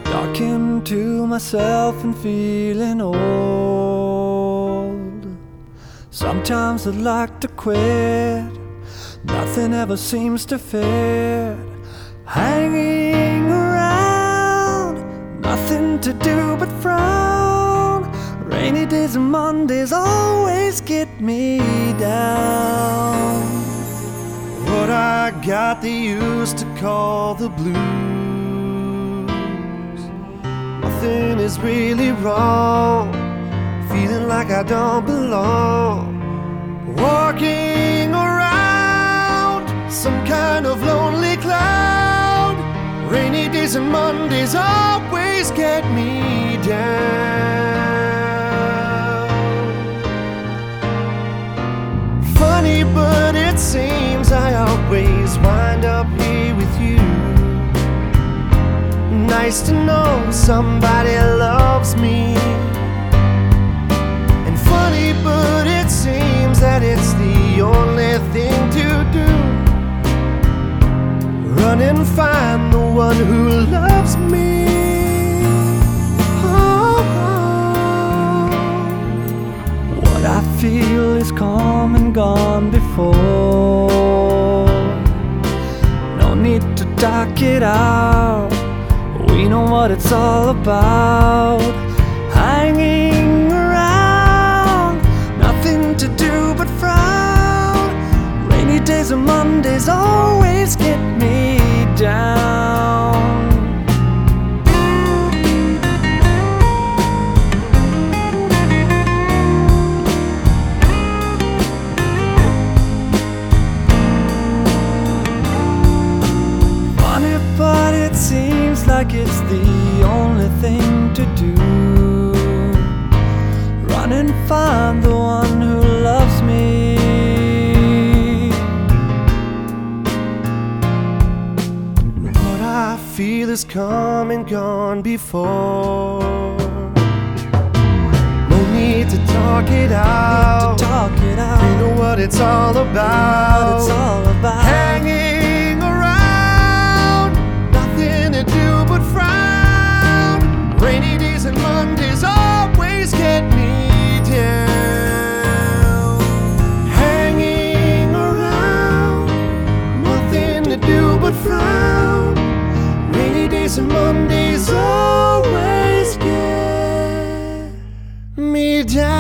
Talking to myself and feeling old. Sometimes I'd like to quit. Nothing ever seems to fit. Hanging around, nothing to do but frown. Rainy days and Mondays always get me down. What I got they used to call the blues. Nothing is really wrong, feeling like I don't belong. Walking around some kind of lonely cloud. Rainy days and Mondays always get me down. Funny, but it seems I always wind up here with you. Nice to know somebody loves me. And funny, but it seems that it's the only thing to do. Run and find the one who loves me. Oh, what I feel is come and gone before. No need to talk it out. We know what it's all about. Hanging around, nothing to do but frown. Rainy days and Mondays always get me down. Funny, but it seems like it's the only thing to do. Run and find the one who loves me. What I feel is come and gone before. No need to talk it out. We know what it's all about. Hanging around, nothing to do but frown. Rainy days and Mondays always get me down. Hanging around, nothing to do but frown. Rainy days and Mondays always get me down.